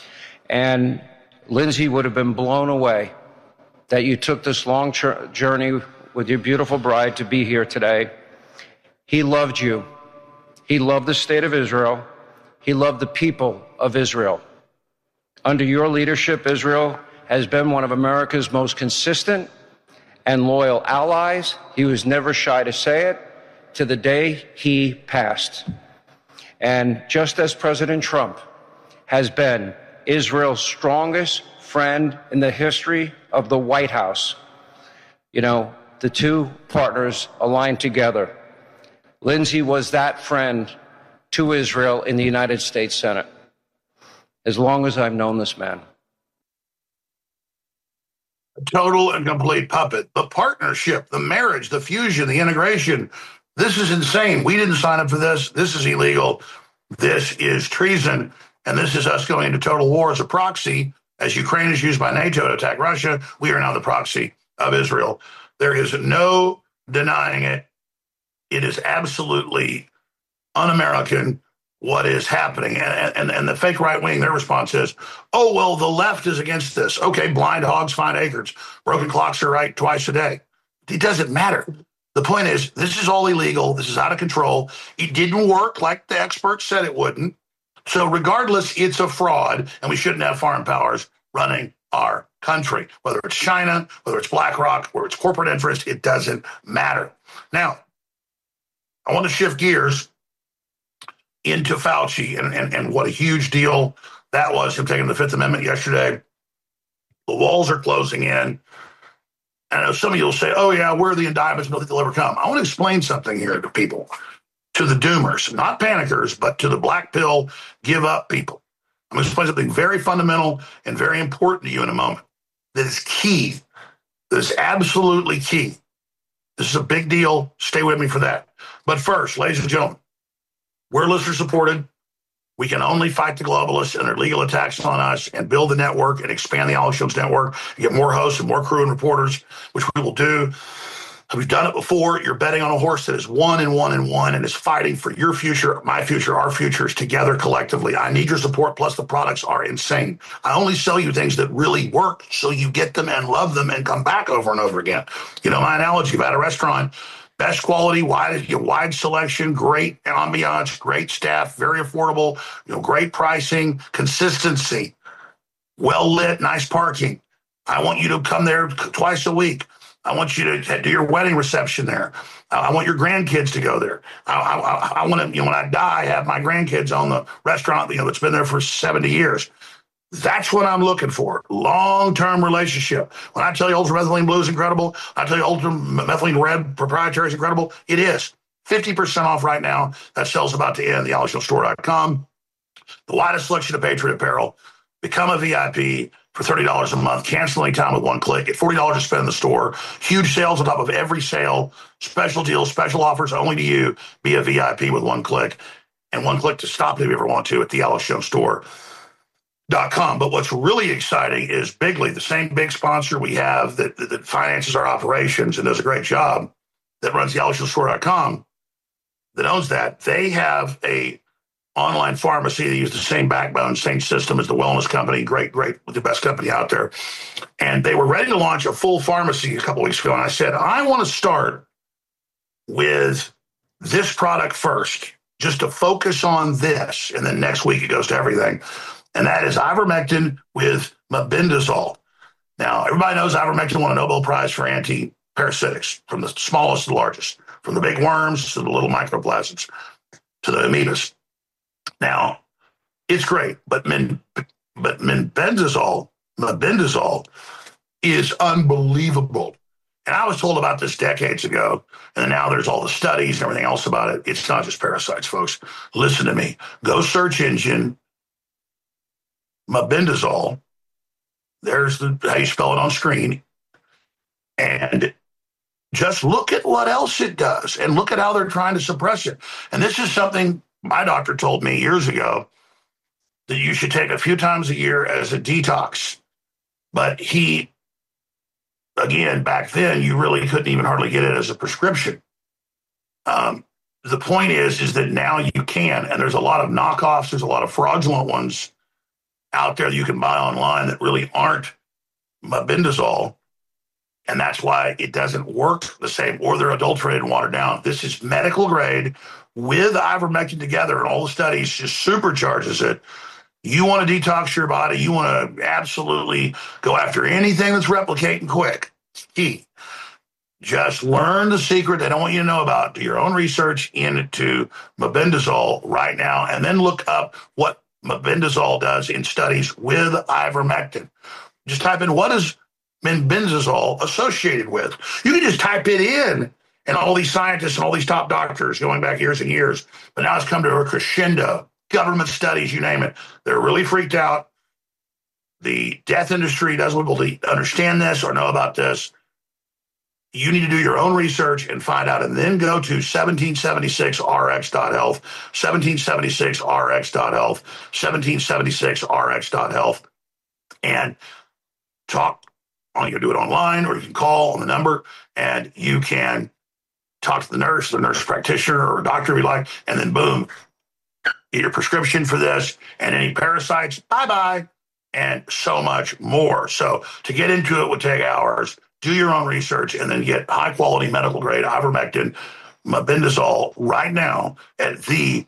And Lindsay would have been blown away that you took this long journey with your beautiful bride to be here today. He loved you. He loved the state of Israel. He loved the people of Israel. Under your leadership, Israel has been one of America's most consistent and loyal allies. He was never shy to say it to the day he passed. And just as President Trump has been Israel's strongest friend in the history of the White House, the two partners aligned together. Lindsay was that friend to Israel in the United States Senate, as long as I've known this man. Total and complete puppet. The partnership, the marriage, the fusion, the integration. This is insane. We didn't sign up for this. This is illegal. This is treason. And this is us going into total war as a proxy. As Ukraine is used by NATO to attack Russia, we are now the proxy of Israel. There is no denying it. It is absolutely un-American what is happening. And the fake right wing, their response is, oh, well, the left is against this. Okay, blind hogs find acres. Broken clocks are right twice a day. It doesn't matter. The point is, this is all illegal. This is out of control. It didn't work like the experts said it wouldn't. So regardless, it's a fraud, and we shouldn't have foreign powers running our country. Whether it's China, whether it's BlackRock, whether it's corporate interest, it doesn't matter. Now, I want to shift gears into Fauci and what a huge deal that was, him taking the Fifth Amendment yesterday. The walls are closing in. I know some of you will say, oh, yeah, where are the indictments? Don't think they'll ever come. I want to explain something here to people, to the doomers, not panickers, but to the black pill give up people. I'm going to explain something very fundamental and very important to you in a moment that is key, that is absolutely key. This is a big deal. Stay with me for that. But first, ladies and gentlemen, we're listener supported. We can only fight the globalists and their legal attacks on us and build the network and expand the Alex Jones network and get more hosts and more crew and reporters, which we will do. We've done it before. You're betting on a horse that is 1 and 1 and 1 and is fighting for your future, my future, our futures together collectively. I need your support. Plus, the products are insane. I only sell you things that really work so you get them and love them and come back over and over again. My analogy, if I had a restaurant, Best quality, wide selection, great ambiance, great staff, very affordable, great pricing, consistency, well lit, nice parking. I want you to come there twice a week. I want you to do your wedding reception there. I want your grandkids to go there. I want to, when I die, have my grandkids own the restaurant, that's been there for 70 years. That's what I'm looking for. Long-term relationship. When I tell you Ultra Methylene Blue is incredible, I tell you Ultra Methylene Red proprietary is incredible. It is. 50% off right now. That sale's about to end. TheAlexJonesStore.com. The widest selection of Patriot apparel. Become a VIP for $30 a month. Cancel anytime with one click. Get $40 to spend in the store. Huge sales on top of every sale. Special deals, special offers only to you. Be a VIP with one click. And one click to stop it if you ever want to at TheAlexJonesStore.com. But what's really exciting is Bigley, the same big sponsor we have that finances our operations and does a great job, that runs TheAlexJonesStore.com, that owns that. They have a online pharmacy. They use the same backbone, same system as the wellness company. Great, the best company out there. And they were ready to launch a full pharmacy a couple weeks ago. And I said, I want to start with this product first, just to focus on this. And then next week it goes to everything. And that is ivermectin with mebendazole. Now, everybody knows ivermectin won a Nobel Prize for anti-parasitics, from the smallest to the largest, from the big worms to the little microplasms to the amoebas. Now, it's great, but mebendazole is unbelievable. And I was told about this decades ago, and now there's all the studies and everything else about it. It's not just parasites, folks. Listen to me. Go search engine mebendazole. There's how you spell it on screen. And just look at what else it does, and look at how they're trying to suppress it. And this is something my doctor told me years ago, that you should take a few times a year as a detox. But again, back then, you really couldn't even hardly get it as a prescription. The point is that now you can, and there's a lot of knockoffs, there's a lot of fraudulent ones out there that you can buy online that really aren't mebendazole, and that's why it doesn't work the same, or they're adulterated and watered down. This is medical grade with ivermectin together, and all the studies just supercharges it. You want to detox your body. You want to absolutely go after anything that's replicating quick. It's key. Just learn the secret they don't want you to know about. Do your own research into mebendazole right now, and then look up what mebendazole does in studies with ivermectin. Just type in, what is mebendazole associated with? You can just type it in, and all these scientists and all these top doctors going back years and years, but now it's come to a crescendo. Government studies, you name it. They're really freaked out. The death industry doesn't really understand this or know about this. You need to do your own research and find out, and then go to 1776rx.health, 1776rx.health, 1776rx.health, and talk. You can do it online, or you can call on the number, and you can talk to the nurse practitioner, or a doctor if you like, and then boom, get your prescription for this, and any parasites, bye-bye, and so much more. So to get into it would take hours. Do your own research, and then get high-quality medical-grade ivermectin, mebendazole right now at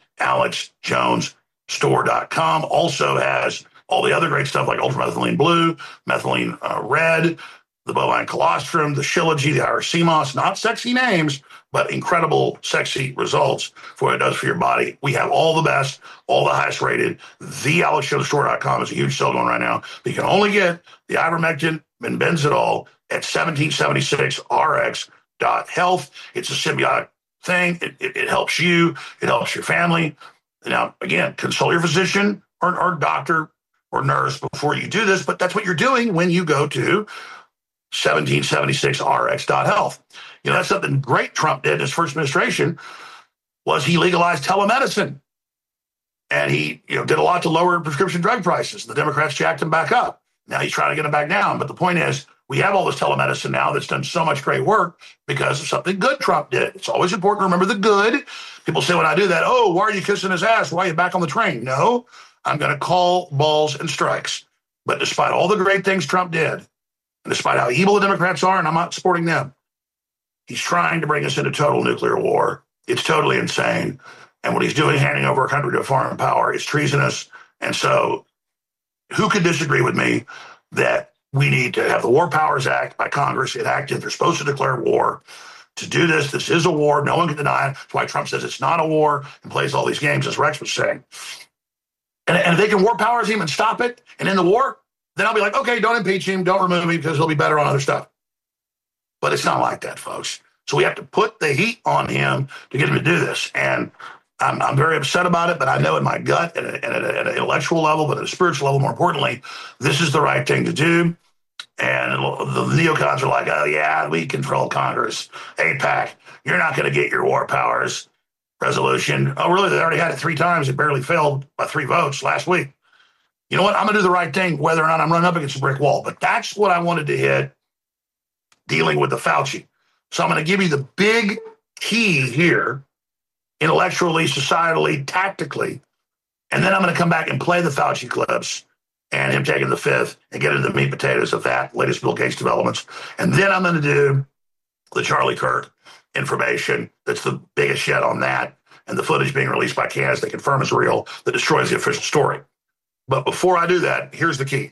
TheAlexJonesStore.com. Also has all the other great stuff like Ultra Methylene Blue, Methylene Red, the bovine colostrum, the Shilajit, the Irish sea moss. Not sexy names, but incredible sexy results for what it does for your body. We have all the best, all the highest rated. TheAlexJonesStore.com is a huge sale going right now. But you can only get the ivermectin and benzodol at 1776rx.health. It's a symbiotic thing. It helps you. It helps your family. Now, again, consult your physician or doctor or nurse before you do this, but that's what you're doing when you go to 1776rx.health. You know, that's something great Trump did in his first administration, was he legalized telemedicine. And he did a lot to lower prescription drug prices. The Democrats jacked him back up. Now he's trying to get them back down. But the point is, we have all this telemedicine now that's done so much great work because of something good Trump did. It's always important to remember the good. People say when I do that, oh, why are you kissing his ass? Why are you back on the train? No, I'm going to call balls and strikes. But despite all the great things Trump did, and despite how evil the Democrats are, and I'm not supporting them, He's trying to bring us into total nuclear war. It's totally insane. And what he's doing, handing over a country to a foreign power, is treasonous. And so who could disagree with me that we need to have the War Powers Act by Congress enacted? They're supposed to declare war. To do this, this is a war. No one can deny it. That's why Trump says it's not a war and plays all these games, as Rex was saying. And if they can war powers him and stop it and end the war, then I'll be like, okay, don't impeach him, don't remove him, because he'll be better on other stuff. But it's not like that, folks. So we have to put the heat on him to get him to do this. And I'm very upset about it, but I know in my gut and at an intellectual level, but at a spiritual level, more importantly, this is the right thing to do. And the neocons are like, oh, yeah, we control Congress. AIPAC, you're not going to get your war powers resolution. Oh, really? They already had it 3 times. It barely failed by 3 votes last week. You know what? I'm going to do the right thing, whether or not I'm running up against a brick wall. But that's what I wanted to hit dealing with the Fauci. So I'm going to give you the big key here, intellectually, societally, tactically. And then I'm going to come back and play the Fauci clips and him taking the 5th and get into the meat and potatoes of that, latest Bill Gates developments. And then I'm going to do the Charlie Kirk information that's the biggest shit on that, and the footage being released by Candace that confirm is real, that destroys the official story. But before I do that, here's the key.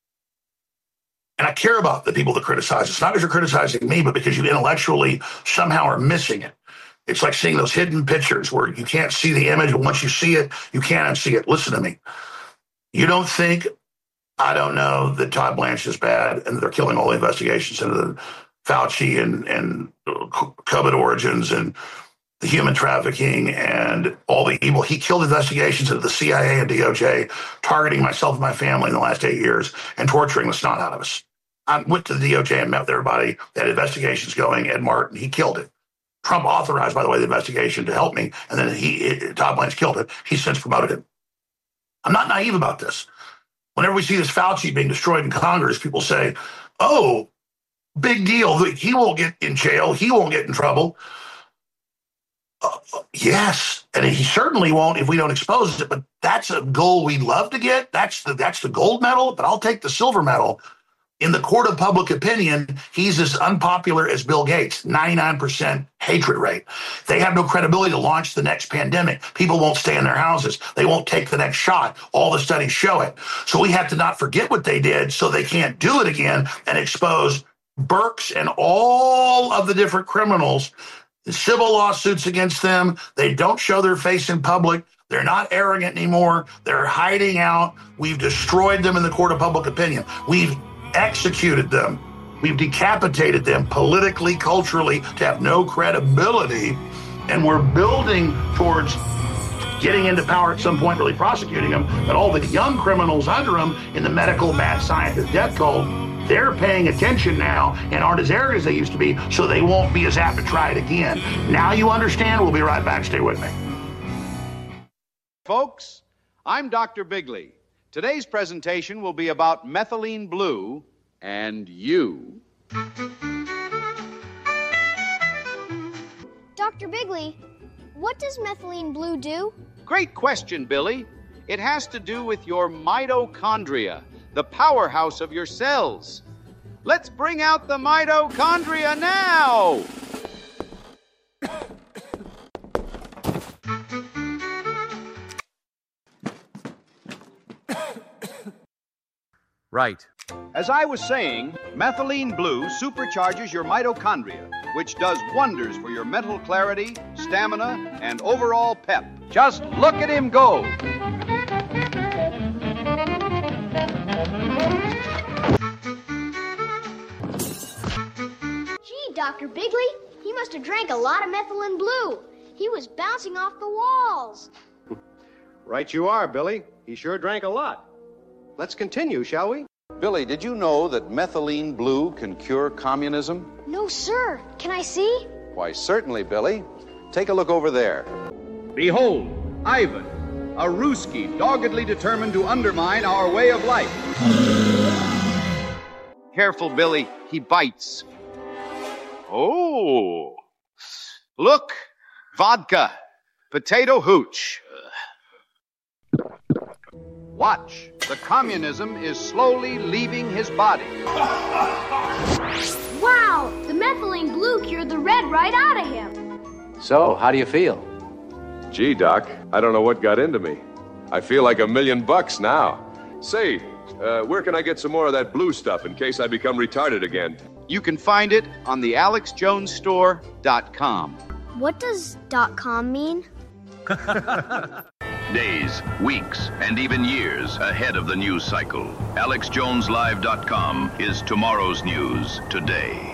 And I care about the people that criticize. It's not because you're criticizing me, but because you intellectually somehow are missing it. It's like seeing those hidden pictures where you can't see the image, but once you see it, you can't unsee it. Listen to me. You don't think I don't know that Todd Blanche is bad and they're killing all the investigations into the Fauci and COVID origins and the human trafficking and all the evil. He killed investigations into the CIA and DOJ, targeting myself and my family in the last 8 years and torturing the snot out of us. I went to the DOJ and met with everybody that investigations going, Ed Martin. He killed it. Trump authorized, by the way, the investigation to help me, and then Todd Blanche killed it. He's since promoted him. I'm not naive about this. Whenever we see this Fauci being destroyed in Congress, people say, oh, big deal. He won't get in jail. He won't get in trouble. Yes, and he certainly won't if we don't expose it, but that's a goal we'd love to get. That's the gold medal, but I'll take the silver medal. In the court of public opinion, he's as unpopular as Bill Gates, 99% hatred rate. They have no credibility to launch the next pandemic. People won't stay in their houses. They won't take the next shot. All the studies show it. So we have to not forget what they did so they can't do it again and expose Birx and all of the different criminals, the civil lawsuits against them. They don't show their face in public. They're not arrogant anymore. They're hiding out. We've destroyed them in the court of public opinion. We've executed them. We've decapitated them politically, culturally, to have no credibility. And we're building towards getting into power at some point, really prosecuting them. But all the young criminals under them in the medical, mad scientist, death cult, they're paying attention now and aren't as arrogant as they used to be, so they won't be as apt to try it again. Now you understand? We'll be right back. Stay with me. Folks, I'm Dr. Bigley. Today's presentation will be about methylene blue and you. Dr. Bigley, what does methylene blue do? Great question, Billy. It has to do with your mitochondria, the powerhouse of your cells. Let's bring out the mitochondria now! Right. As I was saying, methylene blue supercharges your mitochondria, which does wonders for your mental clarity, stamina, and overall pep. Just look at him go. Gee, Dr. Bigley, he must have drank a lot of methylene blue. He was bouncing off the walls. Right you are, Billy. He sure drank a lot. Let's continue, shall we? Billy, did you know that methylene blue can cure communism? No, sir. Can I see? Why, certainly, Billy. Take a look over there. Behold, Ivan, a Ruski doggedly determined to undermine our way of life. Careful, Billy. He bites. Oh. Look. Vodka. Potato hooch. Watch. The communism is slowly leaving his body. Wow! The methylene blue cured the the red right out of him. So, how do you feel? Gee, Doc, I don't know what got into me. I feel like $1 million now. Say, where can I get some more of that blue stuff in case I become retarded again? You can find it on the AlexJonesStore.com. What does .com mean? Days, weeks, and even years ahead of the news cycle. AlexJonesLive.com is tomorrow's news today.